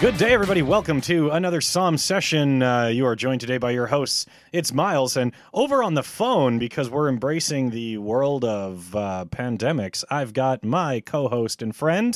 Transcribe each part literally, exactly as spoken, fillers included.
Good day, everybody. Welcome to another Psalm session. Uh, you are joined today by your hosts. It's Miles, and over on the phone, because we're embracing the world of uh, pandemics, I've got my co-host and friend.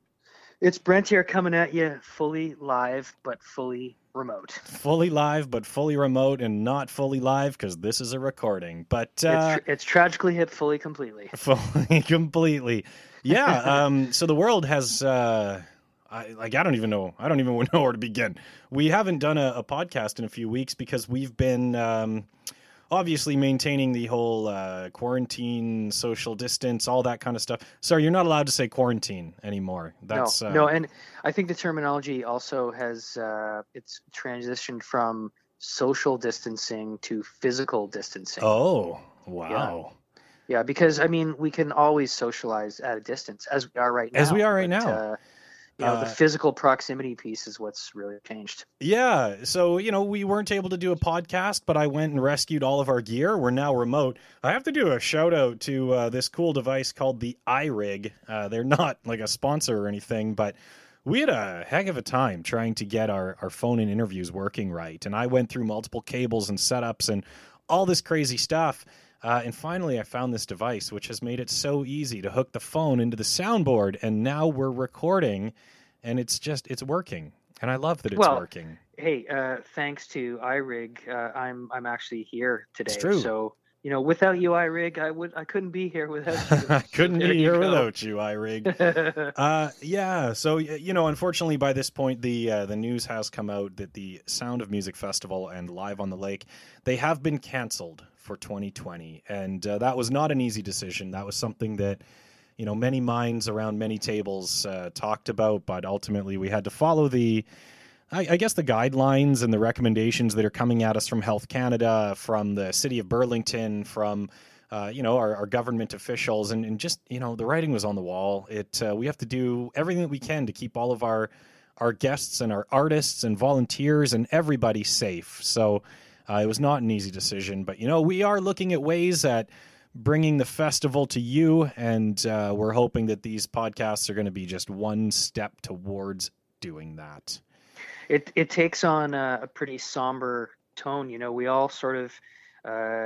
It's Brent here coming at you fully live, but fully remote. Fully live, but fully remote, and not fully live, because this is a recording. But uh, it's, tr- it's tragically hit fully completely. Fully completely. Yeah, um, so the world has... Uh, I, like, I don't even know. I don't even know where to begin. We haven't done a, a podcast in a few weeks because we've been um, obviously maintaining the whole uh, quarantine, social distance, all that kind of stuff. Sorry, you're not allowed to say quarantine anymore. That's, no, uh, no, and I think the terminology also has uh, it's transitioned from social distancing to physical distancing. Oh, wow. Yeah, yeah, because I mean, we can always socialize at a distance, as we are right now. As we are right but, now. Uh, You know, uh, the physical proximity piece is what's really changed. Yeah. So, you know, we weren't able to do a podcast, but I went and rescued all of our gear. We're now remote. I have to do a shout out to uh, this cool device called the iRig. Uh, they're not like a sponsor or anything, but we had a heck of a time trying to get our, our phone in interviews working right. And I went through multiple cables and setups and all this crazy stuff. Uh, and finally, I found this device, which has made it so easy to hook the phone into the soundboard. And now we're recording, and it's just, it's working. And I love that it's well, working. Hey, uh, thanks to iRig, uh, I'm I'm actually here today. It's true. So, you know, without you, iRig, I would I couldn't be here without you. I couldn't so be here you without you, iRig. uh, yeah. So, you know, unfortunately, by this point, the uh, the news has come out that the Sound of Music Festival and Live on the Lake, they have been canceled for twenty twenty. And uh, that was not an easy decision. That was something that, you know, many minds around many tables uh, talked about, but ultimately we had to follow the, I, I guess, the guidelines and the recommendations that are coming at us from Health Canada, from the city of Burlington, from, uh, you know, our, our government officials, and, and just, you know, the writing was on the wall. It uh, we have to do everything that we can to keep all of our our guests and our artists and volunteers and everybody safe. So uh, it was not an easy decision, but, you know, we are looking at ways at bringing the festival to you, and uh, we're hoping that these podcasts are going to be just one step towards doing that. It it takes on a, a pretty somber tone. You know, we all sort of uh,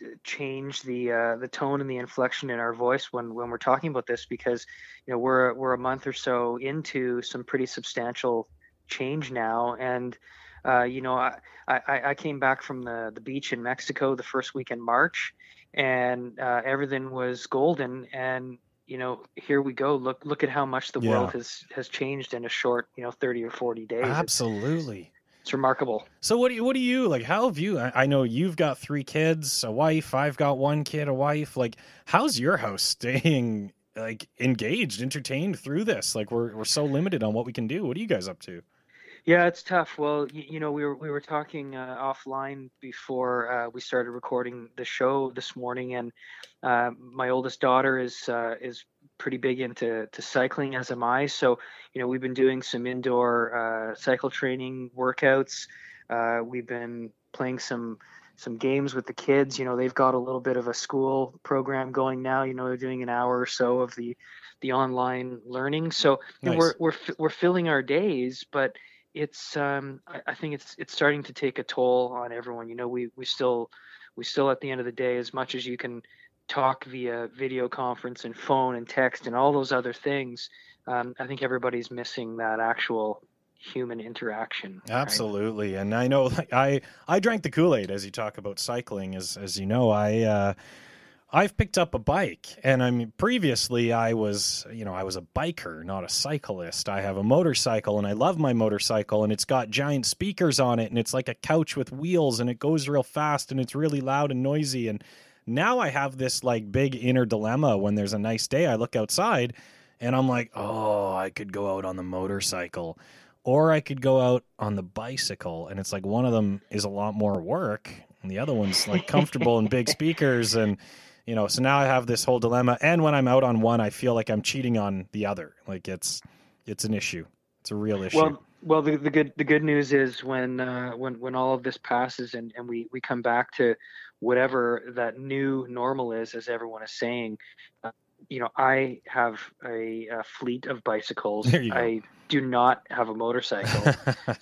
change the uh, the tone and the inflection in our voice when, when we're talking about this, because, you know, we're we're a month or so into some pretty substantial change now, and uh, you know, I, I I came back from the the beach in Mexico the first week in March, and uh, everything was golden. And, you know, here we go. Look, look at how much the Yeah. world has, has changed in a short, you know, thirty or forty days. Absolutely. It's, it's remarkable. So what do you, what do you, like, how have you, I, I know you've got three kids, a wife, I've got one kid, a wife, like, how's your house staying, like, engaged, entertained through this? Like, we're, we're so limited on what we can do. What are you guys up to? Yeah, it's tough. Well, you, you know, we were we were talking uh, offline before uh, we started recording the show this morning, and uh, my oldest daughter is uh, is pretty big into to cycling, as am I. So, you know, we've been doing some indoor uh, cycle training workouts. Uh, we've been playing some some games with the kids. You know, they've got a little bit of a school program going now. You know, they're doing an hour or so of the the online learning. So you know, Nice. we're we're we're filling our days, but it's um I, I think it's it's starting to take a toll on everyone. You know, we we still we still at the end of the day, as much as you can talk via video conference and phone and text and all those other things, um, I think everybody's missing that actual human interaction. Absolutely. Right? And I know, like, I I drank the Kool-Aid as you talk about cycling. As as you know, I uh I've picked up a bike, and I mean, previously I was, you know, I was a biker, not a cyclist. I have a motorcycle, and I love my motorcycle, and it's got giant speakers on it, and it's like a couch with wheels, and it goes real fast, and it's really loud and noisy. And now I have this like big inner dilemma. When there's a nice day, I look outside, and I'm like, oh, I could go out on the motorcycle, or I could go out on the bicycle. And it's like, one of them is a lot more work, and the other one's like comfortable and big speakers. And you know, so now I have this whole dilemma, and when I'm out on one, I feel like I'm cheating on the other. Like it's, it's an issue. It's a real issue. Well, well, the, the good, the good news is when, uh, when, when all of this passes and, and we, we come back to whatever that new normal is, as everyone is saying, uh, you know, I have a, a fleet of bicycles. There you go. I do not have a motorcycle.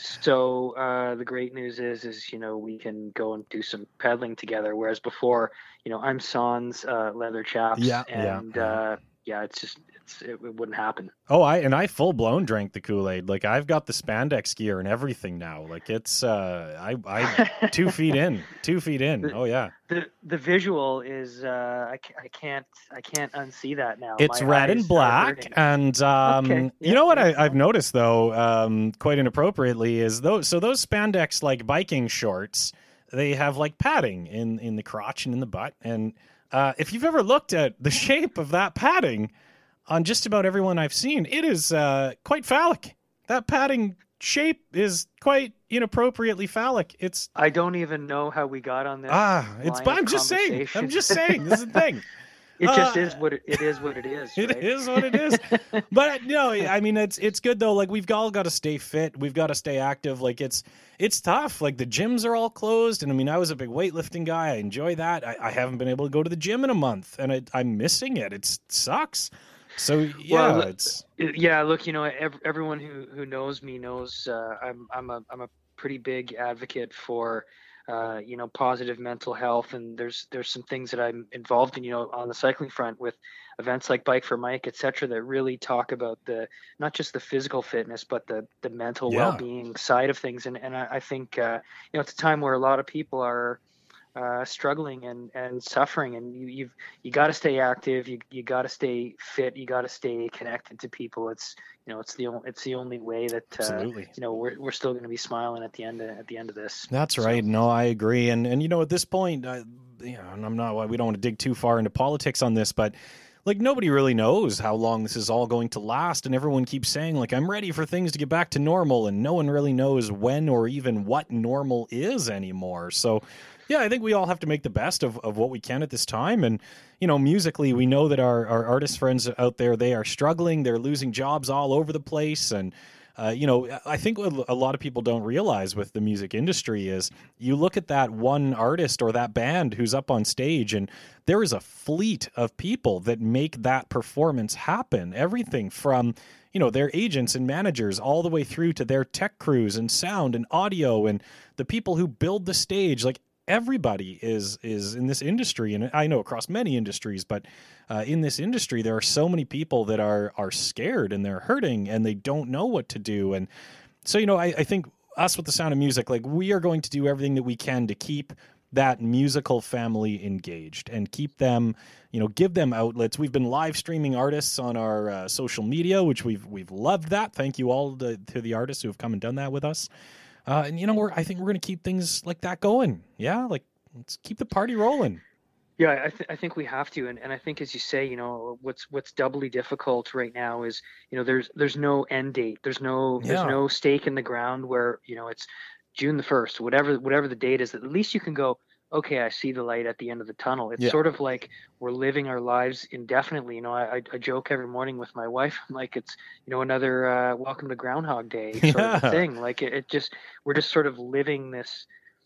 So uh, the great news is, is, you know, we can go and do some pedaling together. Whereas before, you know, I'm sans uh, leather chaps, Yeah, and yeah. uh, yeah, it's just it's it, it wouldn't happen. Oh, I and I full blown drank the Kool-Aid. Like I've got the spandex gear and everything now. Like it's uh, I I two feet in, two feet in. Oh yeah. The the visual is uh, I, ca- I can't I can't unsee that now. It's My red eyes and are black, hurting. and um, Okay, you yeah, know what yeah, I, I've noticed though, um, quite inappropriately, is those. So those spandex like biking shorts, they have like padding in in the crotch and in the butt, and uh, if you've ever looked at the shape of that padding on just about everyone I've seen, it is uh, quite phallic. That padding shape is quite inappropriately phallic. It's I don't even know how we got on this. ah, it's. line of I'm just saying. conversation. I'm just saying. This is the thing. It just Uh, is what it, it is. What it is. It right? is what it is. But no, I mean it's it's good though. Like we've all got to stay fit. We've got to stay active. Like it's it's tough. Like the gyms are all closed, and I mean I was a big weightlifting guy. I enjoy that. I, I haven't been able to go to the gym in a month, and I, I'm missing it. It's, it sucks. So yeah, Well, it's Yeah, look, you know, ev- everyone who, who knows me knows uh, I'm I'm a I'm a pretty big advocate for uh, you know, positive mental health, and there's there's some things that I'm involved in, you know, on the cycling front with events like Bike for Mike, et cetera, that really talk about the not just the physical fitness, but the the mental Yeah. well-being side of things, and and I, I think uh, you know, it's a time where a lot of people are uh, struggling and, and suffering, and you you've you got to stay active, you you got to stay fit, you got to stay connected to people. It's you know it's the only it's the only way that uh, absolutely. you know we're we're still going to be smiling at the end of, at the end of this. That's So- right. No, I agree. And and you know, at this point, I, you know, and I'm not. We don't want to dig too far into politics on this, but like nobody really knows how long this is all going to last, and everyone keeps saying like I'm ready for things to get back to normal, and no one really knows when or even what normal is anymore. So. Yeah, I think we all have to make the best of, of what we can at this time. And, you know, musically, we know that our, our artist friends out there, they are struggling. They're losing jobs all over the place. And, uh, you know, I think what a lot of people don't realize with the music industry is you look at that one artist or that band who's up on stage, and there is a fleet of people that make that performance happen. Everything from, you know, their agents and managers all the way through to their tech crews and sound and audio and the people who build the stage. Like, everybody is is in this industry, and I know across many industries, but uh, in this industry there are so many people that are are scared and they're hurting and they don't know what to do. And so, you know, I, I think us with the Sound of Music, like we are going to do everything that we can to keep that musical family engaged and keep them, you know, give them outlets. We've been live streaming artists on our uh, social media, which we've we've loved that. Thank you all to, to the artists who have come and done that with us. Uh, and, you know, we're, I think we're going to keep things like that going. Yeah, like, let's keep the party rolling. Yeah, I, th- I think we have to, and, and I think, as you say, you know, what's what's doubly difficult right now is, you know, there's there's no end date, there's no there's Yeah. no stake in the ground where, you know, it's June the first, whatever whatever the date is. At least you can go, okay, I see the light at the end of the tunnel. It's Yeah. sort of like we're living our lives indefinitely. You know, I, I, I joke every morning with my wife, I'm like, it's, you know, another uh, welcome to Groundhog Day sort of Yeah. a thing. Like it, it just, we're just sort of living this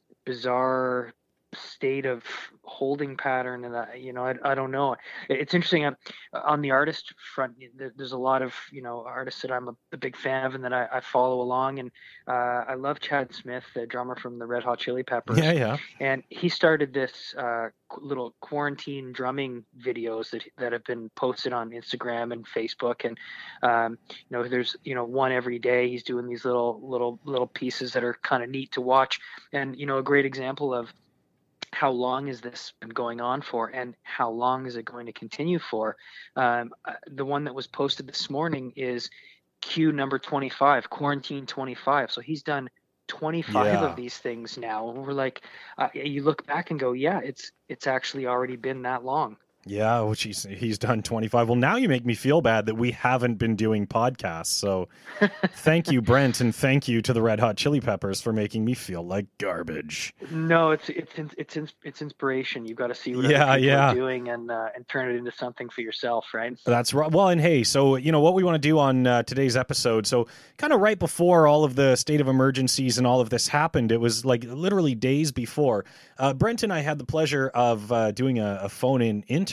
bizarre state of holding pattern, and I, you know, I, I don't know. It- It's interesting. um, On the artist front, there- there's a lot of, you know, artists that I'm a, a big fan of and that I, I follow along. And uh, I love Chad Smith, the drummer from the Red Hot Chili Peppers. Yeah, yeah. And he started this uh, qu- little quarantine drumming videos that that have been posted on Instagram and Facebook. And um, you know, there's, you know, one every day. He's doing these little little little pieces that are kind of neat to watch. And you know, a great example of how long has this been going on for, and how long is it going to continue for? Um, uh, the one that was posted this morning is Q number twenty-five, quarantine twenty-five. So he's done twenty-five Yeah. of these things now. And we're like, uh, you look back and go, yeah, it's it's actually already been that long. Yeah, which he's, he's done twenty-five. Well, now you make me feel bad that we haven't been doing podcasts. So thank you, Brent, and thank you to the Red Hot Chili Peppers for making me feel like garbage. No, it's it's it's it's, ins- it's inspiration. You've got to see what Yeah, other people yeah. are doing and uh, and turn it into something for yourself, right? That's right. Well, and hey, so, you know, what we want to do on uh, today's episode, so kind of right before all of the state of emergencies and all of this happened, it was like literally days before, uh, Brent and I had the pleasure of uh, doing a, a phone-in interview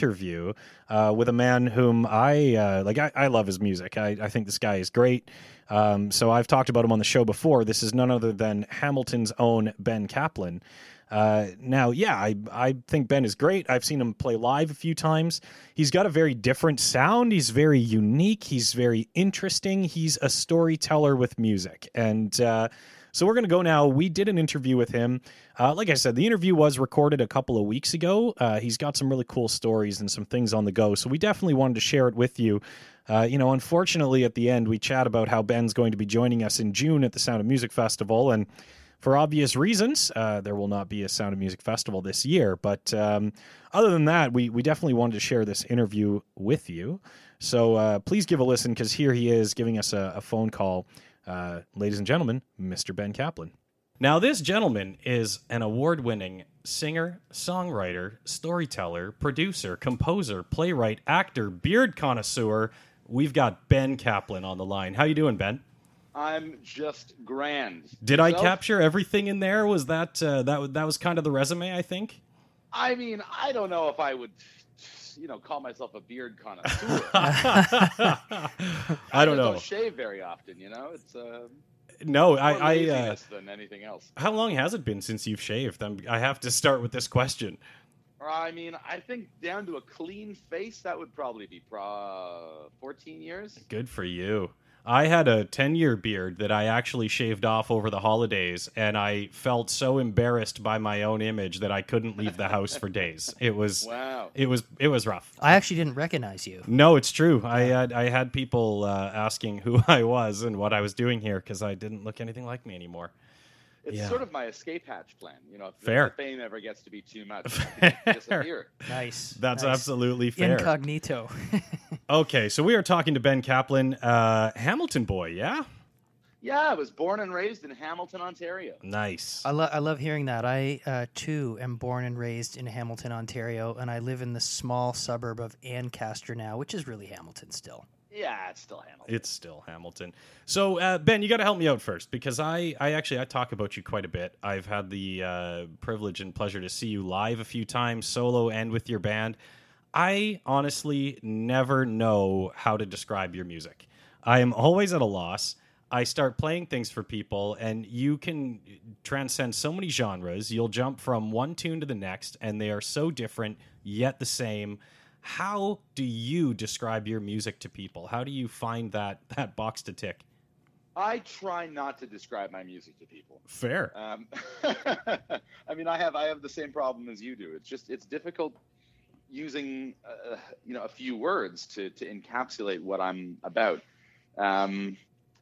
interview uh, with a man whom I uh, like. I, I love his music. I, I think this guy is great. Um, so I've talked about him on the show before. This is none other than Hamilton's own Ben Kaplan. Uh, now, yeah, I I think Ben is great. I've seen him play live a few times. He's got a very different sound. He's very unique. He's very interesting. He's a storyteller with music. And uh, so we're going to go now. We did an interview with him. Uh, like I said, the interview was recorded a couple of weeks ago. Uh, he's got some really cool stories and some things on the go. So we definitely wanted to share it with you. Uh, you know, unfortunately, at the end, we chat about how Ben's going to be joining us in June at the Sound of Music Festival. And for obvious reasons, uh, there will not be a Sound of Music Festival this year. But um, other than that, we, we definitely wanted to share this interview with you. So uh, please give a listen, because here he is giving us a, a phone call. Uh, ladies and gentlemen, Mister Ben Kaplan. Now, this gentleman is an award-winning singer, songwriter, storyteller, producer, composer, playwright, actor, beard connoisseur. We've got Ben Kaplan on the line. How you doing, Ben? I'm just grand. Did Yourself? I capture everything in there? Was that uh, that that was kind of the resume, I think? I mean, I don't know if I would, you know, call myself a beard connoisseur. I don't know. I don't shave very often, you know. It's uh, no, more I. I laziness uh, than anything else. How long has it been since you've shaved? I'm, I have to start with this question. I mean, I think down to a clean face, that would probably be pro fourteen years. Good for you. I had a ten-year beard that I actually shaved off over the holidays, and I felt so embarrassed by my own image that I couldn't leave the house for days. It was Wow. It was it was rough. I actually didn't recognize you. No, it's true. I had I had people uh, asking who I was and what I was doing here because I didn't look anything like me anymore. It's Yeah. sort of my escape hatch plan. You know, if Fair. the fame ever gets to be too much, I can disappear. Nice. That's nice. absolutely fair. Incognito. Okay, so we are talking to Ben Kaplan, uh, Hamilton boy, yeah? Yeah, I was born and raised in Hamilton, Ontario. Nice. I, lo- I love hearing that. I, uh, too, am born and raised in Hamilton, Ontario, and I live in the small suburb of Ancaster now, which is really Hamilton still. Yeah, it's still Hamilton. It's still Hamilton. So, uh, Ben, you got to help me out first, because I, I actually I talk about you quite a bit. I've had the uh, privilege and pleasure to see you live a few times, solo and with your band. I honestly never know how to describe your music. I am always at a loss. I start playing things for people, and you can transcend so many genres. You'll jump from one tune to the next, and they are so different, yet the same. How do you describe your music to people? How do you find that that box to tick? I try not to describe my music to people. Fair. Um, I mean, I have I have the same problem as you do. It's just it's difficult using uh, you know a few words to to encapsulate what I'm about. Um,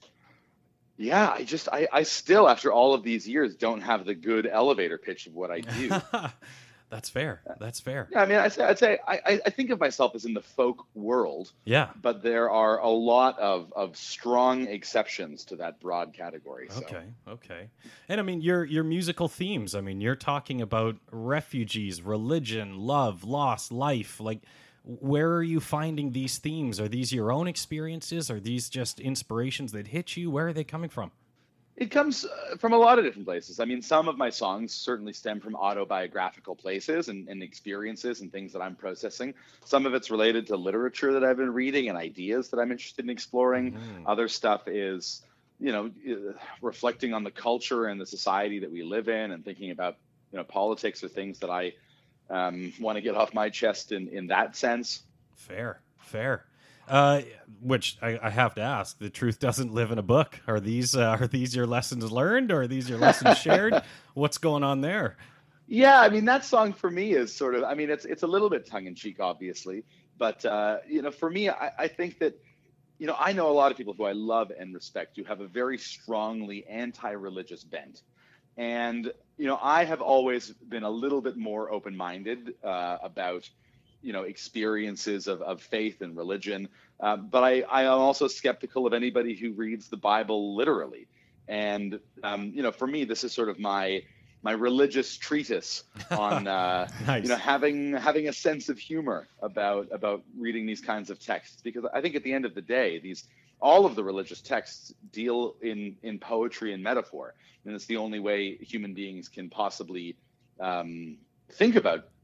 yeah, I just I, I still after all of these years don't have the good elevator pitch of what I do. That's fair. That's fair. Yeah, I mean, I'd say, I'd say I, I think of myself as in the folk world, Yeah. but there are a lot of, of strong exceptions to that broad category. So. Okay. Okay. And I mean, your your musical themes. I mean, you're talking about refugees, religion, love, loss, life. Like, where are you finding these themes? Are these your own experiences? Are these just inspirations that hit you? Where are they coming from? It comes uh, from a lot of different places. I mean, some of my songs certainly stem from autobiographical places and, and experiences and things that I'm processing. Some of it's related to literature that I've been reading and ideas that I'm interested in exploring. Mm. Other stuff is, you know, uh, reflecting on the culture and the society that we live in and thinking about, you know, politics or things that I um, want to get off my chest in, in that sense. Fair. Fair. Uh, which I, I have to ask: the truth doesn't live in a book. Are these uh, are these your lessons learned, or are these your lessons shared? What's going on there? Yeah, I mean, that song for me is sort of, I mean, it's it's a little bit tongue in cheek, obviously, but uh, you know, for me, I, I think that, you know, I know a lot of people who I love and respect who have a very strongly anti-religious bent, and you know, I have always been a little bit more open-minded uh, about, you know, experiences of, of faith and religion. Uh, but I, I am also skeptical of anybody who reads the Bible literally. And, um, you know, for me, this is sort of my my religious treatise on, uh, Nice. you know, having having a sense of humor about about reading these kinds of texts. Because I think at the end of the day, these all of the religious texts deal in, in poetry and metaphor. And it's the only way human beings can possibly um, think about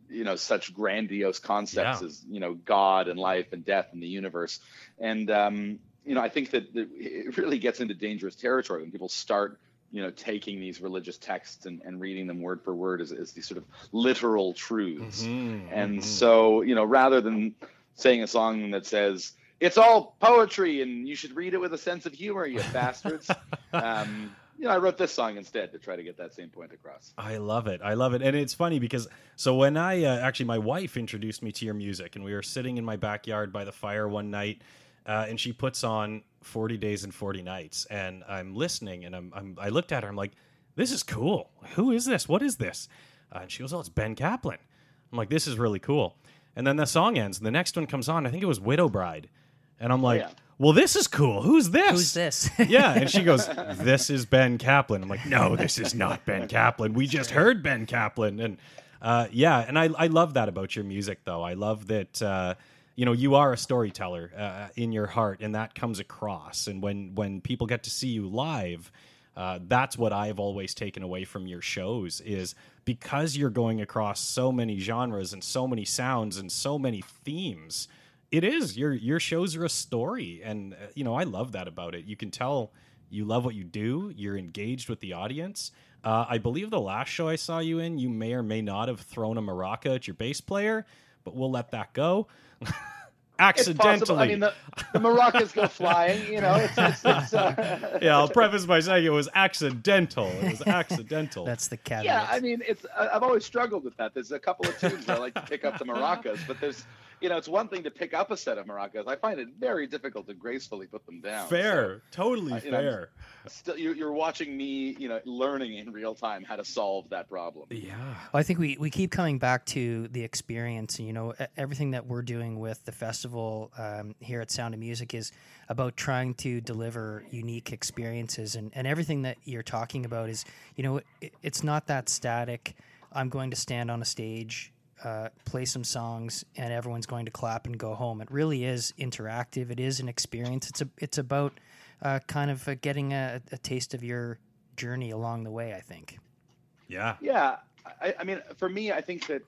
you know, such grandiose concepts Yeah. as, you know, God and life and death and the universe. And, um, you know, I think that the, it really gets into dangerous territory when people start, you know, taking these religious texts and, and reading them word for word as, as these sort of literal truths. Mhm, And mhm. so, you know, rather than saying a song that says, it's all poetry and you should read it with a sense of humor, you bastards. um, you know, I wrote this song instead to try to get that same point across. I love it. I love it. And it's funny because, so when I, uh, actually my wife introduced me to your music, and we were sitting in my backyard by the fire one night, uh, and she puts on forty days and forty nights, and I'm listening, and I'm, I'm I looked at her, I'm like, this is cool. Who is this? What is this? Uh, and she goes, oh, it's Ben Kaplan. I'm like, this is really cool. And then the song ends, and the next one comes on. I think it was Widow Bride. And I'm like, yeah. well, this is cool. Who's this? Who's this? Yeah, and she goes, this is Ben Kaplan. I'm like, no, this is not Ben Kaplan. We just heard Ben Kaplan. And uh, yeah, and I, I love that about your music, though. I love that, uh, you know, you are a storyteller uh, in your heart, and that comes across. And when, when people get to see you live, uh, that's what I've always taken away from your shows, is because you're going across so many genres and so many sounds and so many themes. It is your your shows are a story, and uh, you know, I love that about it. You can tell you love what you do. You're engaged with the audience. Uh, I believe the last show I saw you in, you may or may not have thrown a maraca at your bass player, but we'll let that go. Accidentally. It's possible. I mean, the, the maracas go flying, you know. It's, it's, it's, uh... yeah, I'll preface by saying it was accidental. It was accidental. That's the caveat. Yeah, I mean, it's. I've always struggled with that. There's a couple of tunes where I like to pick up the maracas, but there's, you know, it's one thing to pick up a set of maracas. I find it very difficult to gracefully put them down. Fair, So, totally uh, you know, fair. Still, you're, you're watching me, you know, learning in real time how to solve that problem. Yeah. Well, I think we, we keep coming back to the experience. You know, e- everything that we're doing with the festival um, here at Sound of Music is about trying to deliver unique experiences. And, and everything that you're talking about is, you know, it, it's not that static. I'm going to stand on a stage, uh, play some songs, and everyone's going to clap and go home. It really is interactive. It is an experience. It's a, it's about uh, kind of uh, getting a, a taste of your journey along the way, I think. Yeah. Yeah, I, I mean, for me, I think that,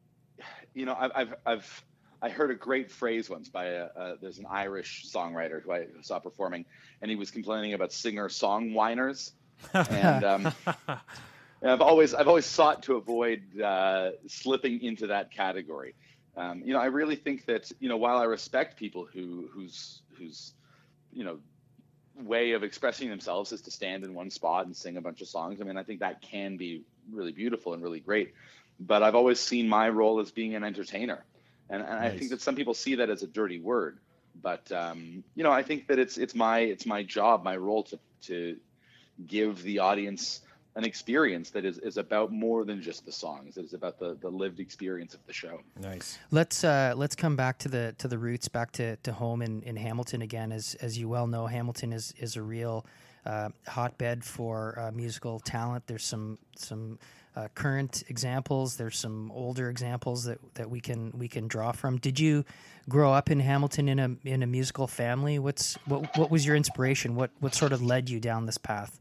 you know, I've, I've, I've I heard a great phrase once by a, uh, there's an Irish songwriter who I saw performing, and he was complaining about singer-song whiners, and um, and I've always, I've always sought to avoid uh, slipping into that category. Um, you know, I really think that, you know, while I respect people who, whose, whose, you know, way of expressing themselves is to stand in one spot and sing a bunch of songs. I mean, I think that can be really beautiful and really great, but I've always seen my role as being an entertainer. And, and Nice. I think that some people see that as a dirty word, but um, you know, I think that it's it's my it's my job, my role to to give the audience an experience that is, is about more than just the songs. It's about the, the lived experience of the show. Nice. Let's uh, let's come back to the to the roots, back to, to home in, in Hamilton again. As as you well know, Hamilton is is a real uh, hotbed for uh, musical talent. There's some some uh, current examples. There's some older examples that, that we can we can draw from. Did you grow up in Hamilton in a in a musical family? What's what what was your inspiration? What what sort of led you down this path?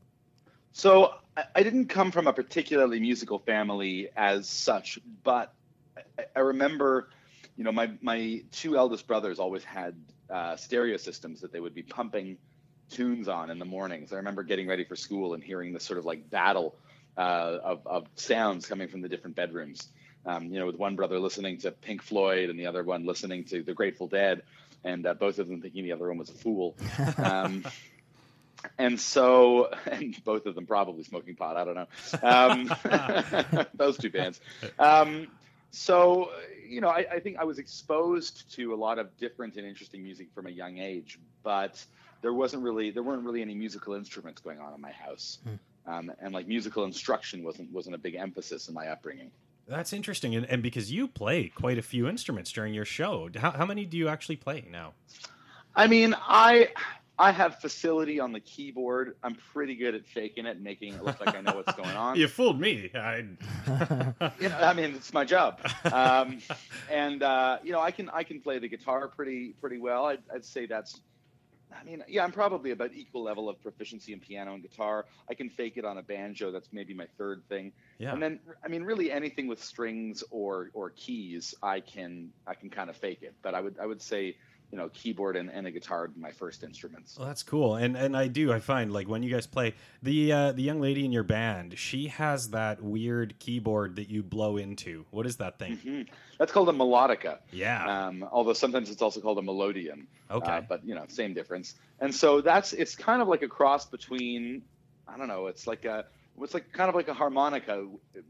So I, I didn't come from a particularly musical family as such, but I, I remember, you know, my, my two eldest brothers always had uh, stereo systems that they would be pumping tunes on in the mornings. I remember getting ready for school and hearing this sort of like battle uh, of, of sounds coming from the different bedrooms. Um, you know, with one brother listening to Pink Floyd and the other one listening to the Grateful Dead, and uh, both of them thinking the other one was a fool. Um, And so, and both of them probably smoking pot, I don't know. Um, those two bands. Um, so, you know, I, I think I was exposed to a lot of different and interesting music from a young age, but there wasn't really, there weren't really any musical instruments going on in my house. Hmm. Um, and like musical instruction wasn't, wasn't a big emphasis in my upbringing. That's interesting. And, and because you play quite a few instruments during your show, how, how many do you actually play now? I mean, I... I have facility on the keyboard. I'm pretty good at faking it and making it look like I know what's going on. You fooled me. I... you know, I mean, it's my job. Um, and uh, you know, I can I can play the guitar pretty pretty well. I'd, I'd say that's I mean, yeah, I'm probably about equal level of proficiency in piano and guitar. I can fake it on a banjo. That's maybe my third thing. Yeah. And then, I mean, really anything with strings or or keys, I can I can kind of fake it. But I would I would say, you know, keyboard and, and a guitar would be my first instruments. Well, that's cool. And and I do, I find, like, when you guys play, the uh, the young lady in your band, she has that weird keyboard that you blow into. What is that thing? Mm-hmm. That's called a melodica. Yeah. Um, although sometimes it's also called a melodeon. Okay. Uh, but, you know, same difference. And so that's, it's kind of like a cross between, I don't know, it's like a, it's like kind of like a harmonica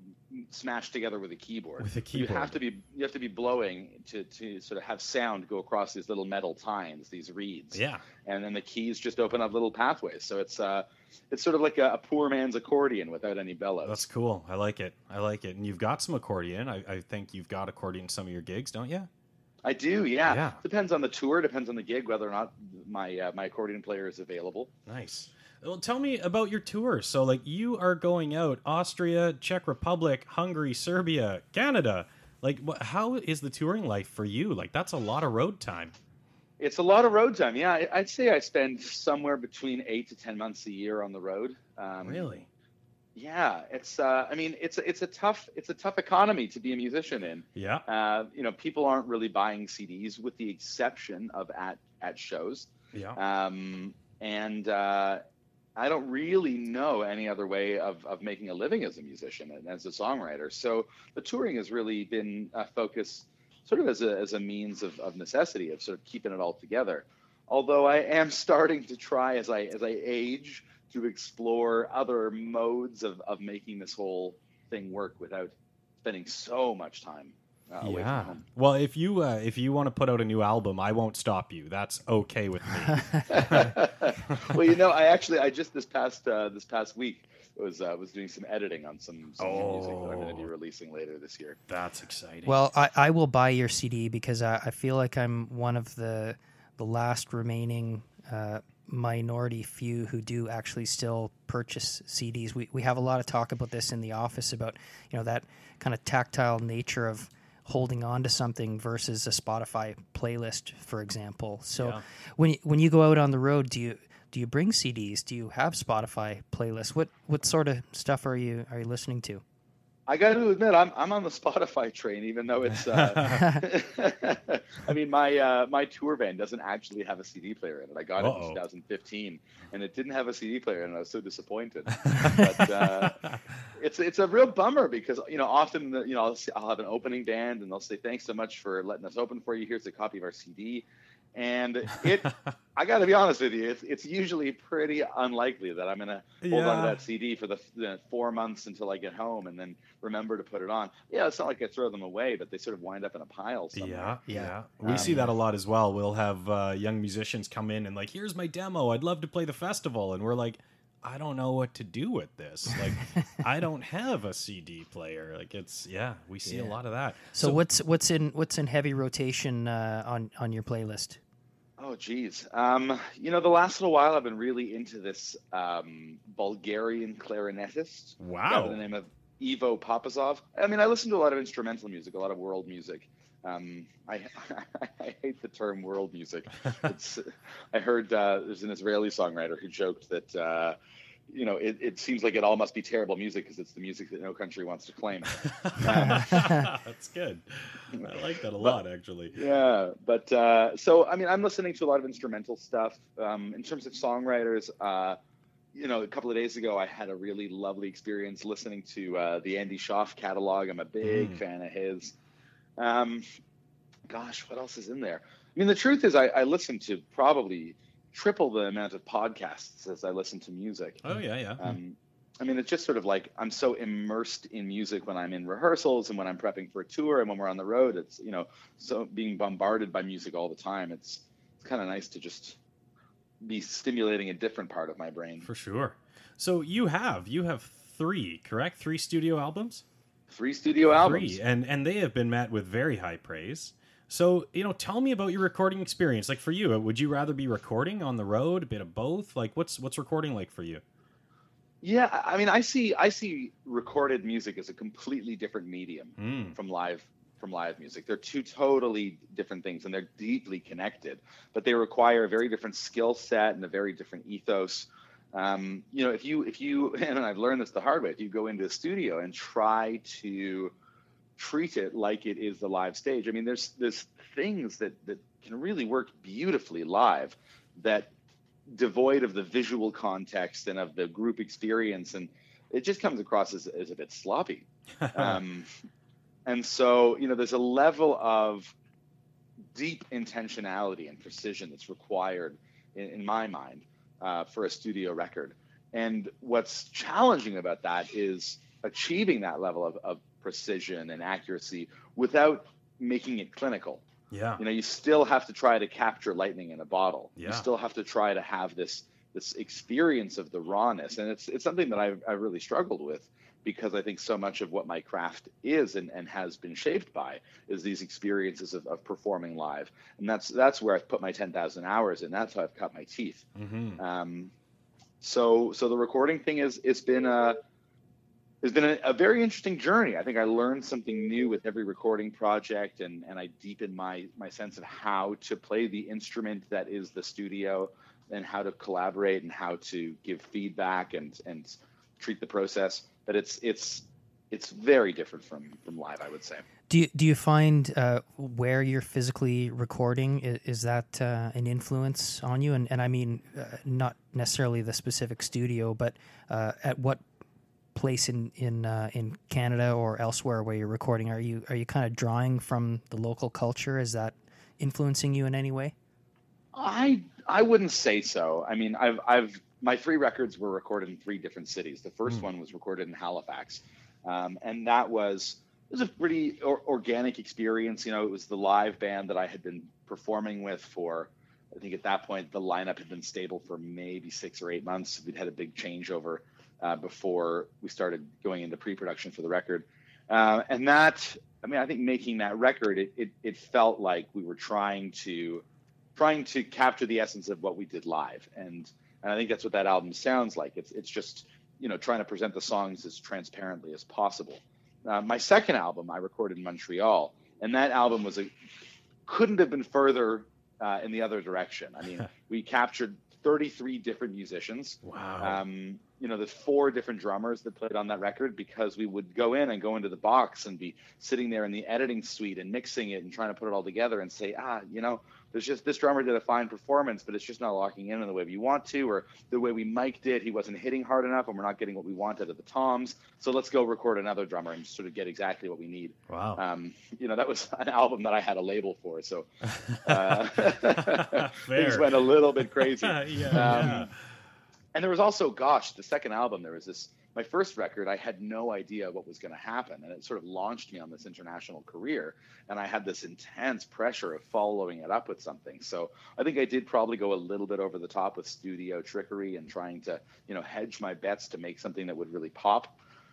smashed together with a keyboard. With a keyboard. You have to be you have to be blowing to, to sort of have sound go across these little metal tines, these reeds. Yeah. And then the keys just open up little pathways. So it's uh it's sort of like a, a poor man's accordion without any bellows. That's cool. I like it. I like it. And you've got some accordion. I, I think you've got accordion in some of your gigs, don't you? I do, yeah. Yeah. Depends on the tour, depends on the gig, whether or not my uh, my accordion player is available. Nice. Well, tell me about your tour. So, like, you are going out Austria, Czech Republic, Hungary, Serbia, Canada. Like, wh- how is the touring life for you? Like, that's a lot of road time. It's a lot of road time. Yeah, I- I'd say I spend somewhere between eight to ten months a year on the road. Um, Really? Yeah, it's. Uh, I mean, it's it's a tough it's a tough economy to be a musician in. Yeah. Uh, you know, people aren't really buying C Ds, with the exception of at at shows. Yeah. Um, and uh, I don't really know any other way of, of making a living as a musician and as a songwriter. So the touring has really been a focus, sort of as a as a means of, of necessity, of sort of keeping it all together. Although I am starting to try as I as I age to explore other modes of, of making this whole thing work without spending so much time uh, away Yeah. from home. Well, if you uh, if you want to put out a new album, I won't stop you. That's okay with me. Well, you know, I actually I just this past uh, this past week was uh, was doing some editing on some, some new music that I'm going to be Oh. releasing later this year. That's exciting. Well, I, I will buy your C D because I, I feel like I'm one of the the last remaining uh, minority few who do actually still purchase C Ds. We we have a lot of talk about this in the office about, you know, that kind of tactile nature of holding on to something versus a Spotify playlist, for example. So Yeah. when you, when you go out on the road, do you do you bring C Ds? Do you have Spotify playlists? What what sort of stuff are you are you listening to? I got to admit, I'm I'm on the Spotify train, even though it's. Uh, I mean, my uh, my tour van doesn't actually have a C D player in it. I got it Uh-oh. in two thousand fifteen, and it didn't have a C D player, and I was so disappointed. But uh, it's it's a real bummer because, you know, often the, you know I'll, see, I'll have an opening band and they'll say thanks so much for letting us open for you. Here's a copy of our C D. And it, I got to be honest with you, it's, it's usually pretty unlikely that I'm going to hold on to Yeah. that C D for the, the four months until I get home and then remember to put it on. Yeah, it's not like I throw them away, but they sort of wind up in a pile somewhere. Yeah, yeah. Yeah. We Um, see that a lot as well. We'll have uh, young musicians come in and like, here's my demo. I'd love to play the festival. And we're like, I don't know what to do with this. Like, I don't have a C D player. Like, it's, yeah, we see a Yeah. lot of that. So, what's what's in what's in heavy rotation uh, on on your playlist? Oh, geez. Um, you know, the last little while I've been really into this um, Bulgarian clarinetist. Wow. By the name of Ivo Papazov. I mean, I listen to a lot of instrumental music, a lot of world music. Um, I, I hate the term world music. It's, I heard uh, there's an Israeli songwriter who joked that, uh, you know, it, it seems like it all must be terrible music because it's the music that no country wants to claim. That's good. I like that a lot, actually. Yeah, but uh, so I mean, I'm listening to a lot of instrumental stuff. Um, in terms of songwriters, uh, you know, a couple of days ago, I had a really lovely experience listening to uh, the Andy Schaaf catalog. I'm a big Mm. fan of his. Um, gosh, what else is in there? I mean, the truth is, I, I listen to probably triple the amount of podcasts as I listen to music. Oh, yeah, yeah. Um, I mean, it's just sort of like I'm so immersed in music when I'm in rehearsals and when I'm prepping for a tour and when we're on the road. It's, you know, so being bombarded by music all the time. It's it's kind of nice to just be stimulating a different part of my brain. For sure. So you have, you have three, correct? Three studio albums? Three studio albums. Three. And, and they have been met with very high praise. So, you know, tell me about your recording experience. Like for you, would you rather be recording on the road, a bit of both? Like what's what's recording like for you? Yeah, I mean, I see I see recorded music as a completely different medium Mm. from live from live music. They're two totally different things, and they're deeply connected, but they require a very different skill set and a very different ethos. Um, you know, if you, if you, and I've learned this the hard way, if you go into a studio and try to treat it like it is the live stage, I mean, there's, there's things that, that can really work beautifully live that devoid of the visual context and of the group experience. And it just comes across as, as a bit sloppy. um, and so, you know, there's a level of deep intentionality and precision that's required in, in my mind uh, for a studio record. And what's challenging about that is achieving that level of, of precision and accuracy without making it clinical. Yeah. You know, you still have to try to capture lightning in a bottle. Yeah. You still have to try to have this this experience of the rawness. And it's it's something that I've, I've really struggled with, because I think so much of what my craft is and, and has been shaped by is these experiences of, of performing live. And that's that's where I've put my ten thousand hours in. That's how I've cut my teeth. Mm-hmm. Um, so so the recording thing is it's been a It's been a, a very interesting journey. I think I learned something new with every recording project, and, and I deepened my, my sense of how to play the instrument that is the studio, and how to collaborate and how to give feedback and, and treat the process. But it's it's it's very different from, from live, I would say. Do you, do you find uh, where you're physically recording, is, is that uh, an influence on you? And, and I mean, uh, not necessarily the specific studio, but uh, at what place in in uh, in Canada or elsewhere where you're recording, are you are you kind of drawing from the local culture? Is that influencing you in any way? I I wouldn't say so. I mean, I've I've my three records were recorded in three different cities. The first mm. one was recorded in Halifax, um, and that was it was a pretty or, organic experience. You know, it was the live band that I had been performing with for. I think at that point the lineup had been stable for maybe six or eight months. We'd had a big changeover Uh, before we started going into pre-production for the record. Uh, and that, I mean, I think making that record, it, it it felt like we were trying to trying to capture the essence of what we did live. And and I think that's what that album sounds like. It's it's just, you know, trying to present the songs as transparently as possible. Uh, my second album I recorded in Montreal, and that album was a couldn't have been further uh, in the other direction. I mean, we captured thirty-three different musicians. Wow. Um, you know, there's four different drummers that played on that record, because we would go in and go into the box and be sitting there in the editing suite and mixing it and trying to put it all together and say, ah, you know, there's just this drummer did a fine performance, but it's just not locking in in the way we want to, or the way we mic'd it, he wasn't hitting hard enough and we're not getting what we wanted at the toms. So let's go record another drummer and sort of get exactly what we need. Wow. Um, you know, that was an album that I had a label for. So uh, things went a little bit crazy. yeah, um, yeah. And there was also, gosh, the second album, there was this, my first record, I had no idea what was going to happen. And it sort of launched me on this international career. And I had this intense pressure of following it up with something. So I think I did probably go a little bit over the top with studio trickery and trying to, you know, hedge my bets to make something that would really pop.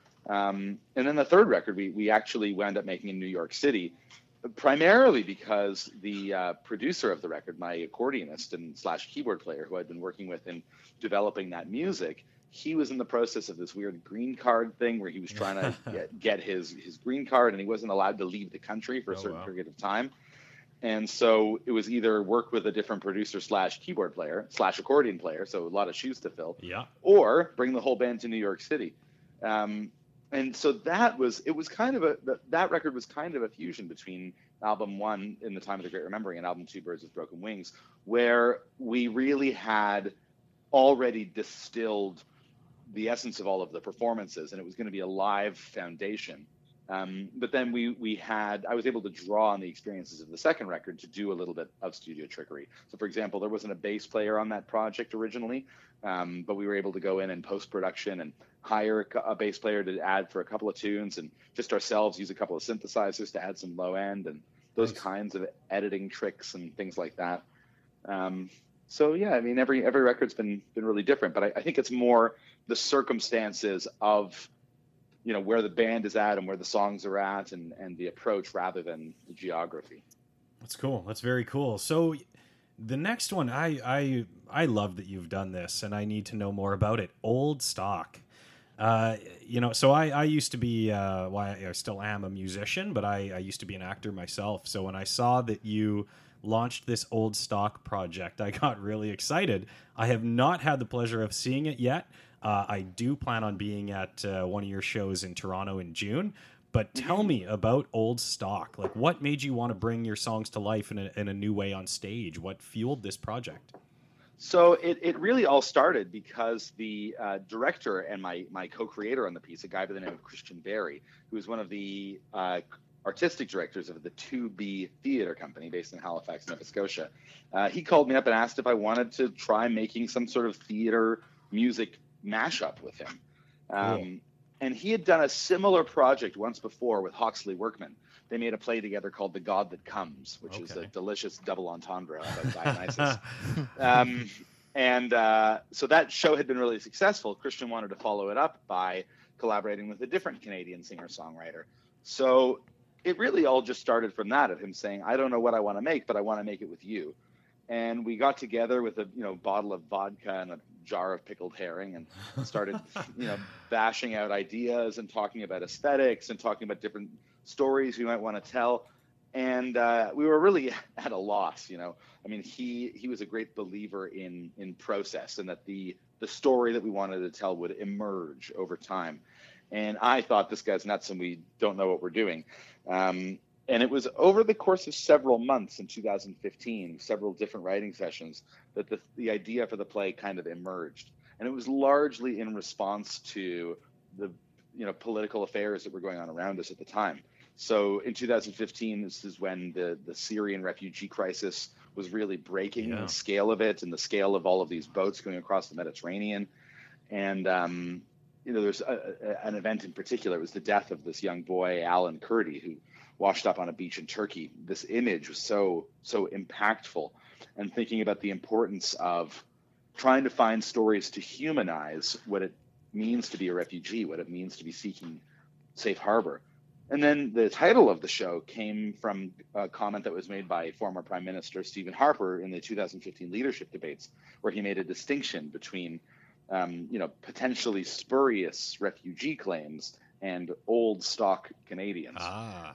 Um, and then the third record, we, we actually wound up making in New York City, primarily because the uh, producer of the record, my accordionist and slash keyboard player who I'd been working with in developing that music, he was in the process of this weird green card thing where he was trying to get, get his, his green card, and he wasn't allowed to leave the country for a oh, certain wow. period of time. And so it was either work with a different producer slash keyboard player slash accordion player, so a lot of shoes to fill, yeah, or bring the whole band to New York City. Um, And so that was, it was kind of a, that record was kind of a fusion between album one, In the Time of the Great Remembering, and album two, Birds with Broken Wings, where we really had already distilled the essence of all of the performances, and it was going to be a live foundation. Um, but then we we had, I was able to draw on the experiences of the second record to do a little bit of studio trickery. So for example, there wasn't a bass player on that project originally, um, but we were able to go in and post-production and hire a, a bass player to add for a couple of tunes, and just ourselves use a couple of synthesizers to add some low end and those nice. kinds of editing tricks and things like that. Um, so yeah, I mean, every every record's been been really different, but I, I think it's more the circumstances of, you know, where the band is at and where the songs are at, and, and the approach rather than the geography. That's cool. That's very cool. So the next one, I, I, I love that you've done this, and I need to know more about it. Old Stock. Uh, you know, so I, I used to be, uh, well, I still am a musician, but I, I used to be an actor myself. So when I saw that you launched this Old Stock project, I got really excited. I have not had the pleasure of seeing it yet. Uh, I do plan on being at uh, one of your shows in Toronto in June. But tell me about Old Stock. Like, what made you want to bring your songs to life in a, in a new way on stage? What fueled this project? So it, it really all started because the uh, director and my my co-creator on the piece, a guy by the name of Christian Berry, who is one of the uh, artistic directors of the two B Theatre Company based in Halifax, Nova Scotia, uh, he called me up and asked if I wanted to try making some sort of theater music mashup with him. Um, cool. And he had done a similar project once before with Hawksley Workman. They made a play together called The God That Comes, which okay. is a delicious double entendre about Dionysus. um, and uh, so that show had been really successful. Christian wanted to follow it up by collaborating with a different Canadian singer-songwriter. So it really all just started from that, of him saying, I don't know what I want to make, but I want to make it with you. And we got together with a you know bottle of vodka and a jar of pickled herring and started you know bashing out ideas and talking about aesthetics and talking about different stories we might want to tell. And uh, we were really at a loss. You know, I mean, he he was a great believer in in process and that the the story that we wanted to tell would emerge over time. And I thought, this guy's nuts and we don't know what we're doing. Um, And it was over the course of several months in two thousand fifteen, several different writing sessions, that the, the idea for the play kind of emerged. And it was largely in response to the you know political affairs that were going on around us at the time. So in two thousand fifteen, this is when the, the Syrian refugee crisis was really breaking, yeah. the scale of it and the scale of all of these boats going across the Mediterranean. And, um, you know, there's a, a, an event in particular. It was the death of this young boy, Alan Kurdi, who washed up on a beach in Turkey. This image was so, so impactful. And thinking about the importance of trying to find stories to humanize what it means to be a refugee, what it means to be seeking safe harbor. And then the title of the show came from a comment that was made by former Prime Minister Stephen Harper in the two thousand fifteen leadership debates, where he made a distinction between um, you know, potentially spurious refugee claims and old stock Canadians. Ah.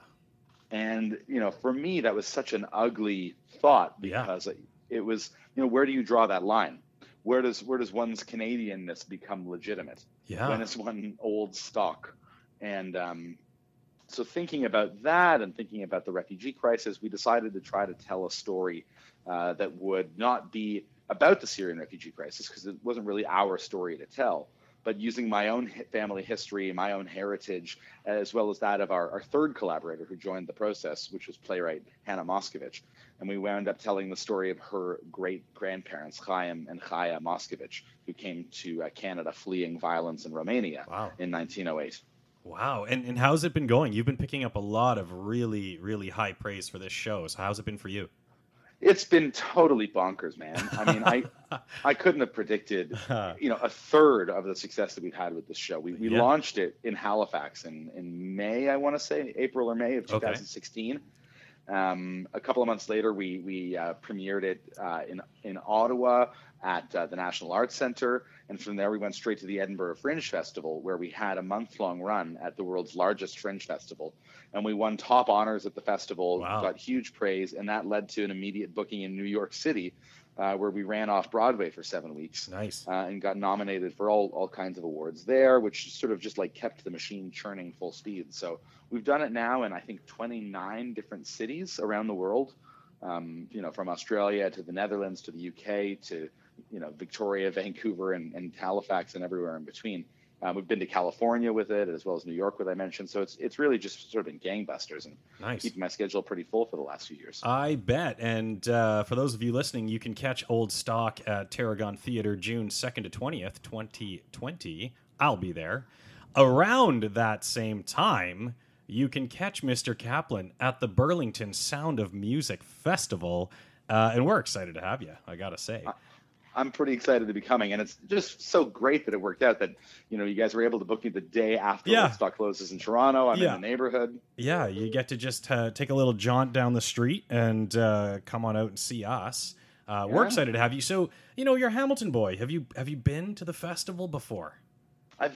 And, you know, for me, that was such an ugly thought because yeah. it was, you know, where do you draw that line? Where does where does one's Canadianness become legitimate? Yeah. When is one old stock? And um, so thinking about that and thinking about the refugee crisis, we decided to try to tell a story uh, that would not be about the Syrian refugee crisis, because it wasn't really our story to tell, but using my own family history, my own heritage, as well as that of our, our third collaborator who joined the process, which was playwright Hannah Moscovich. And we wound up telling the story of her great-grandparents, Chaim and Chaya Moscovich, who came to uh, Canada fleeing violence in Romania wow. in nineteen oh eight. Wow. And, and how's it been going? You've been picking up a lot of really, really high praise for this show. So how's it been for you? It's been totally bonkers, man. I mean, I I couldn't have predicted, you know, a third of the success that we've had with this show. We we yeah. launched it in Halifax in, in May, I want to say, April or May of two thousand sixteen. Okay. Um, a couple of months later, we we uh, premiered it uh, in in Ottawa at uh, the National Arts Centre, and from there we went straight to the Edinburgh Fringe Festival, where we had a month-long run at the world's largest fringe festival, and we won top honors at the festival. Wow. Got huge praise, and that led to an immediate booking in New York City, uh, where we ran off Broadway for seven weeks. Nice. Uh, and got nominated for all all kinds of awards there, which sort of just like kept the machine churning full speed. So we've done it now in I think twenty-nine different cities around the world. Um, you know, from Australia to the Netherlands to the U K to you know, Victoria, Vancouver, and, and Halifax, and everywhere in between. Um, we've been to California with it, as well as New York, what I mentioned. So it's it's really just sort of been gangbusters and nice. Keeping my schedule pretty full for the last few years. I bet. And uh, for those of you listening, you can catch Old Stock at Tarragon Theatre June second to twentieth, twenty twenty. I'll be there. Around that same time, you can catch Mister Kaplan at the Burlington Sound of Music Festival. Uh, and we're excited to have you, I got to say. Uh, I'm pretty excited to be coming, and it's just so great that it worked out that, you know, you guys were able to book me the day after yeah. Old Stock closes in Toronto. I'm yeah. in the neighborhood. Yeah, you get to just uh, take a little jaunt down the street and uh, come on out and see us. Uh, yeah. We're excited to have you. So, you know, you're a Hamilton boy. Have you have you been to the festival before? I've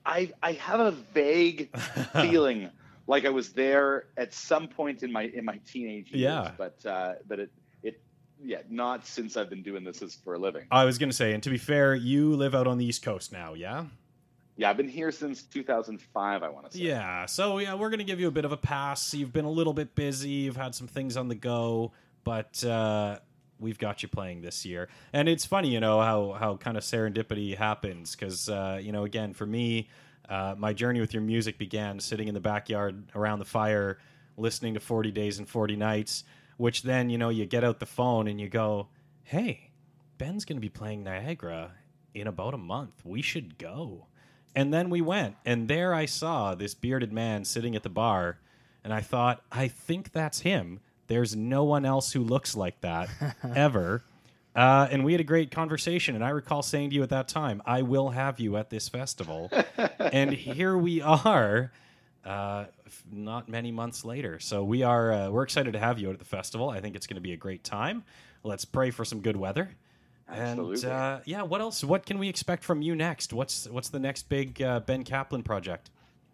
I I have a vague feeling like I was there at some point in my in my teenage years, Yeah. but uh, but it it yeah, not since I've been doing this as for a living. I was going to say, and to be fair, you live out on the East Coast now, yeah? Yeah, I've been here since two thousand five, I want to say. Yeah, so yeah, we're going to give you a bit of a pass. You've been a little bit busy, you've had some things on the go, but uh, we've got you playing this year. And it's funny, you know, how, how kind of serendipity happens, because, uh, you know, again, for me, uh, my journey with your music began sitting in the backyard around the fire, listening to forty days and forty nights, which then, you know, you get out the phone and you go, hey, Ben's going to be playing Niagara in about a month. We should go. And then we went, and there I saw this bearded man sitting at the bar, and I thought, I think that's him. There's no one else who looks like that, ever. Uh, and we had a great conversation, and I recall saying to you at that time, I will have you at this festival. And here we are, uh, not many months later. So we are, uh, we're excited to have you at the festival. I think it's going to be a great time. Let's pray for some good weather. Absolutely. And uh, yeah, what else? What can we expect from you next? What's what's the next big uh, Ben Kaplan project?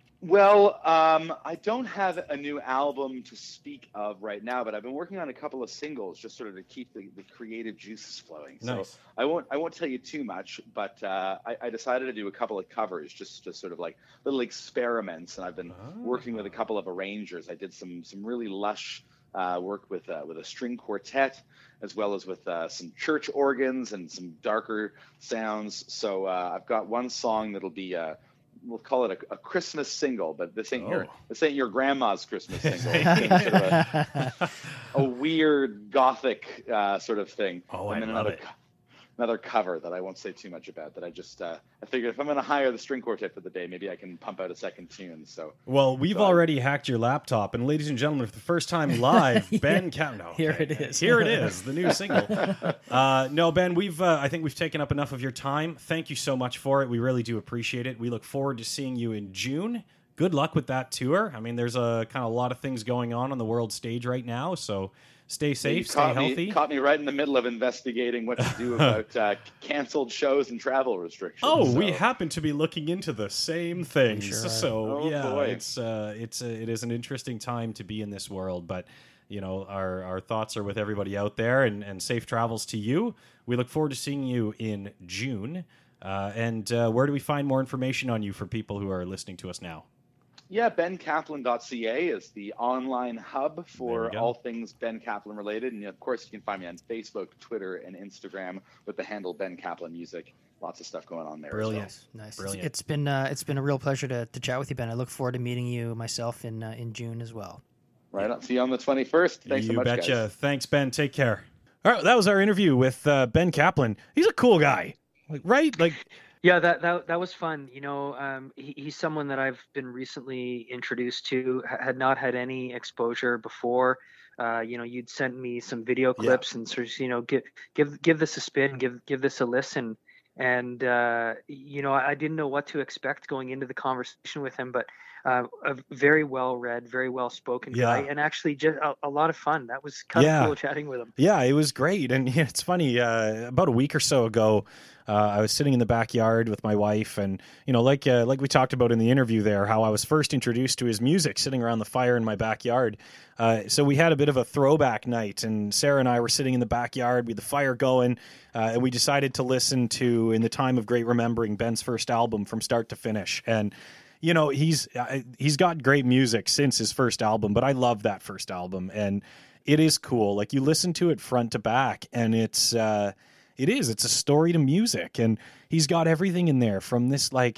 Well, um, I don't have a new album to speak of right now, but I've been working on a couple of singles just sort of to keep the, the creative juices flowing. Nice. So I won't I won't tell you too much, but uh, I, I decided to do a couple of covers, just to sort of like little experiments, and I've been Oh. working with a couple of arrangers. I did some some really lush uh, work with uh, with a string quartet, as well as with uh, some church organs and some darker sounds. So uh, I've got one song that'll be, uh, we'll call it a, a Christmas single, but this ain't Oh. your this ain't your grandma's Christmas single. It's sort of a, a weird gothic uh, sort of thing. Oh, and I then love another it. co- another cover that I won't say too much about. That I just uh, I figured if I'm going to hire the string quartet for the day, maybe I can pump out a second tune. So. Well, we've So- already hacked your laptop, and ladies and gentlemen, for the first time live, Ben Kaplan. No, Here okay. it is. Here it is, the new single. Uh, no, Ben, we've uh, I think we've taken up enough of your time. Thank you so much for it. We really do appreciate it. We look forward to seeing you in June. Good luck with that tour. I mean, there's a kind of a lot of things going on on the world stage right now, so stay You safe, stay caught healthy. Me, caught me right in the middle of investigating what to do about uh, canceled shows and travel restrictions. Oh, so. we happen to be looking into the same things. sure are. So Oh, yeah, boy. it's uh, it's uh, it is an interesting time to be in this world. But you know, our our thoughts are with everybody out there, and, and safe travels to you. We look forward to seeing you in June. Uh, and uh, where do we find more information on you for people who are listening to us now? Yeah, ben kaplan dot c a is the online hub There for we go. all things Ben Kaplan related. And of course, you can find me on Facebook, Twitter, and Instagram with the handle Ben Kaplan Music. Lots of stuff going on there. as well. Brilliant. Nice, nice. Brilliant. It's been uh, it's been a real pleasure to, to chat with you, Ben. I look forward to meeting you myself in uh, in June as well. Right on. See you on the twenty-first. Thanks you so much, betcha. guys. Thanks, Ben. Take care. All right, that was our interview with uh, Ben Kaplan. He's a cool guy, like right? Like Yeah, that that that was fun. You know, um, he, he's someone that I've been recently introduced to. ha- Had not had any exposure before. Uh, you know, you'd sent me some video Yeah. clips and sort of, you know, give give give this a spin, give give this a listen. And uh, you know, I, I didn't know what to expect going into the conversation with him, but uh, a very well read, very well spoken Yeah. guy, and actually just a, a lot of fun. That was kind Yeah. of cool chatting with him. Yeah, it was great. And yeah, it's funny, uh, about a week or so ago, uh, I was sitting in the backyard with my wife, and, you know, like uh, like we talked about in the interview there, how I was first introduced to his music sitting around the fire in my backyard. Uh, so we had a bit of a throwback night, and Sarah and I were sitting in the backyard with the fire going, uh, and we decided to listen to In the Time of Great Remembering, Ben's first album from start to finish. And you know, he's uh, he's got great music since his first album, but I love that first album, and it is cool. Like, you listen to it front to back, and it's uh, it is it's a story to music, and he's got everything in there, from this like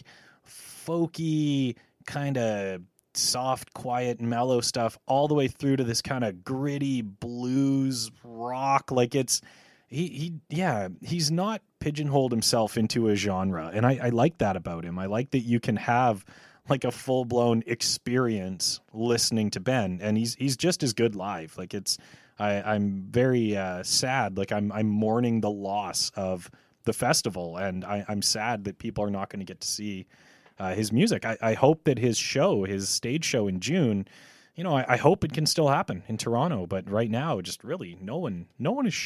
folky kind of soft, quiet, mellow stuff all the way through to this kind of gritty blues rock. Like, it's he he yeah, he's not pigeonholed himself into a genre, and I, I like that about him. I like that you can have like a full blown experience listening to Ben, and he's he's just as good live. Like, it's I, I'm very uh, sad. Like, I'm I'm mourning the loss of the festival, and I, I'm sad that people are not going to get to see uh, his music. I, I hope that his show, his stage show in June, you know, I, I hope it can still happen in Toronto. But right now, just really no one no one is sure.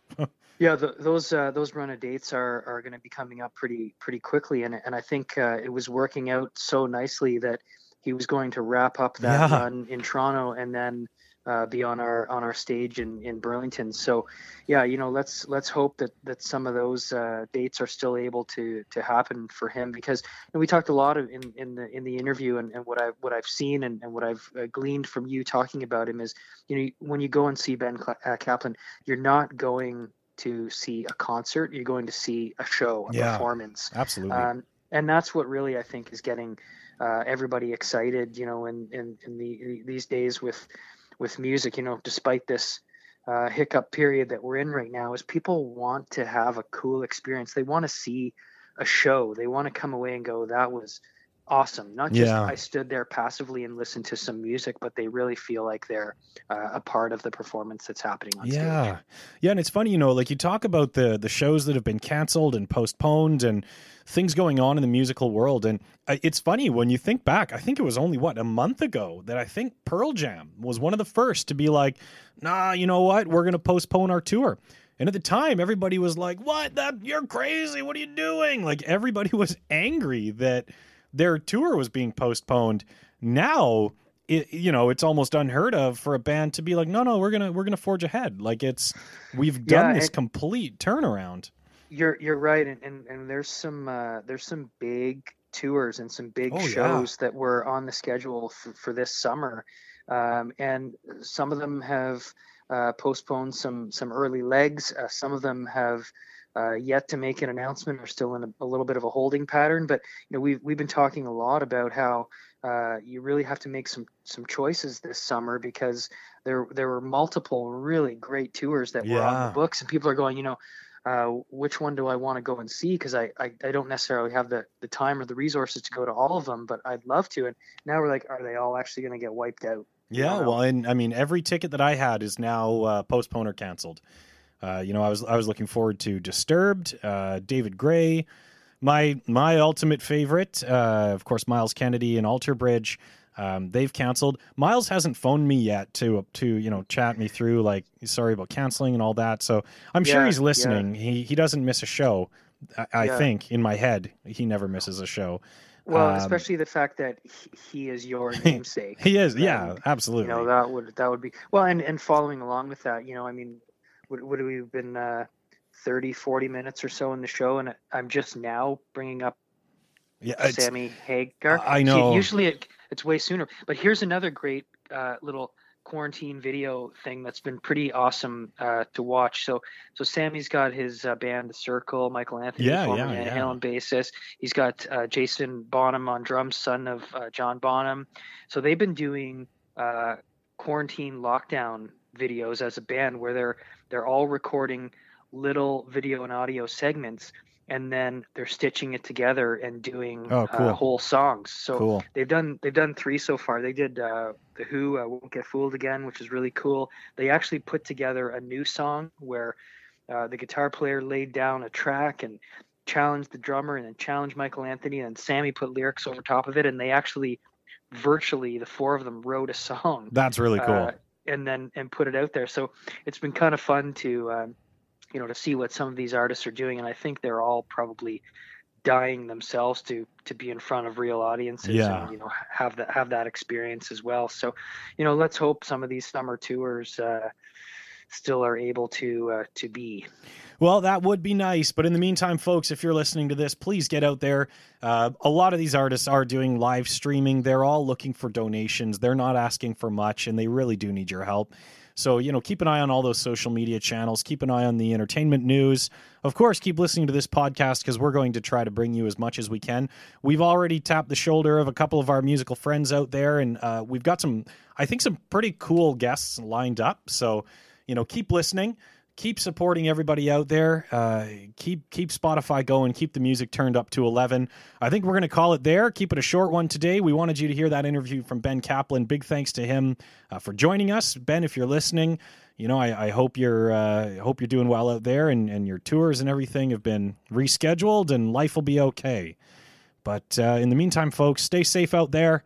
Yeah, the, those uh, those run of dates are are going to be coming up pretty pretty quickly, and and I think uh, it was working out so nicely that he was going to wrap up that Yeah. run in Toronto and then uh, be on our on our stage in, in Burlington. So, yeah, you know, let's let's hope that that some of those uh, dates are still able to to happen for him, because and we talked a lot of in, in the in the interview, and, and what I what I've seen and, and what I've uh, gleaned from you talking about him is, you know, when you go and see Ben Cla- uh, Kaplan, you're not going to see a concert, you're going to see a show, a Yeah, performance. Absolutely. Um, and that's what really I think is getting uh, everybody excited, you know, in, in, in the, these days with with music, you know, despite this uh, hiccup period that we're in right now, is people want to have a cool experience. They want to see a show. They want to come away and go, that was awesome. Not just Yeah. I stood there passively and listened to some music, but they really feel like they're uh, a part of the performance that's happening on stage. Yeah. Yeah. And it's funny, you know, like you talk about the the shows that have been canceled and postponed and things going on in the musical world. And uh, it's funny when you think back, I think it was only, what, a month ago that I think Pearl Jam was one of the first to be like, nah, you know what? We're going to postpone our tour. And at the time, everybody was like, what? That you're crazy. What are you doing? Like everybody was angry that their tour was being postponed. Now, it, you know, it's almost unheard of for a band to be like, no, no, we're gonna we're gonna forge ahead. Like it's we've done Yeah, this and- complete turnaround. You're you're right, and and, and there's some uh, there's some big tours and some big Oh, yeah. shows that were on the schedule for, for this summer, um, and some of them have uh, postponed some some early legs. Uh, some of them have uh, yet to make an announcement, or still in a, a little bit of a holding pattern. But you know, we've we've been talking a lot about how uh, you really have to make some some choices this summer, because there there were multiple really great tours that were on Yeah. the books, and people are going, you know. Uh, which one do I want to go and see? Because I, I, I don't necessarily have the, the time or the resources to go to all of them, but I'd love to. And now we're like, are they all actually going to get wiped out? Yeah, don't know. well, and I mean, every ticket that I had is now uh, postponed or canceled. Uh, you know, I was I was looking forward to Disturbed, uh, David Gray, my my ultimate favorite, uh, of course, Miles Kennedy and Alter Bridge. Um, they've canceled. Miles hasn't phoned me yet to to you know chat me through like sorry about canceling and all that. So I'm sure Yeah, he's yeah. listening. He he doesn't miss a show. I, I Yeah. think in my head he never misses a show. Well, Um, especially the fact that he, he is your namesake. He is, Um, yeah, You absolutely. know, that would that would be well, and, and following along with that, you know, I mean, would would we've been uh, thirty, forty minutes or so in the show, and I'm just now bringing up yeah, it's, Sammy Hagar. I See, know. usually it, it's way sooner. But here's another great uh, little quarantine video thing that's been pretty awesome uh, to watch. So so Sammy's got his uh, band The Circle, Michael Anthony, Yeah, former yeah, Van yeah. Halen bassist. He's got uh, Jason Bonham on drums, son of uh, John Bonham. So they've been doing uh, quarantine lockdown videos as a band, where they're they're all recording little video and audio segments, and then they're stitching it together and doing Oh, cool. uh, whole songs. So Cool. they've done they've done three so far. They did uh, the Who, uh, Won't Get Fooled Again, which is really cool. They actually put together a new song where uh, the guitar player laid down a track and challenged the drummer, and then challenged Michael Anthony, and Sammy put lyrics over top of it, and they actually virtually the four of them wrote a song. That's really cool. Uh, and then and put it out there. So it's been kind of fun to um, you know to see what some of these artists are doing, and I think they're all probably dying themselves to to be in front of real audiences Yeah. and you know have that have that experience as well. So you know let's hope some of these summer tours uh, still are able to uh, to be. Well, that would be nice. But in the meantime, folks, if you're listening to this, please get out there. Uh, a lot of these artists are doing live streaming. They're all looking for donations. They're not asking for much, and they really do need your help. So, you know, keep an eye on all those social media channels. Keep an eye on the entertainment news. Of course, keep listening to this podcast, because we're going to try to bring you as much as we can. We've already tapped the shoulder of a couple of our musical friends out there, and uh, we've got some, I think, some pretty cool guests lined up. So, you know, keep listening. Keep supporting everybody out there. Uh, keep keep Spotify going. Keep the music turned up to eleven. I think we're going to call it there. Keep it a short one today. We wanted you to hear that interview from Ben Kaplan. Big thanks to him uh, for joining us. Ben, if you're listening, you know I, I hope you're uh, I hope you're doing well out there, and, and your tours and everything have been rescheduled, and life will be okay. But uh, in the meantime, folks, stay safe out there.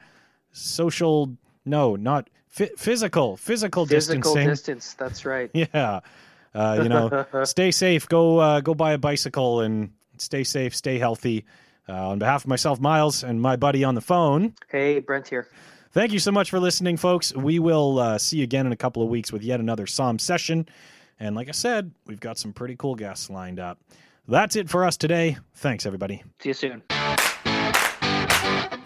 Social, no, not fi- physical, physical, Physical distancing. distance. That's right. Yeah. Uh, you know, stay safe. Go uh, go buy a bicycle and stay safe. Stay healthy. Uh, on behalf of myself, Miles, and my buddy on the phone. Hey, Brent here. Thank you so much for listening, folks. We will uh, see you again in a couple of weeks with yet another Psalm session. And like I said, we've got some pretty cool guests lined up. That's it for us today. Thanks, everybody. See you soon.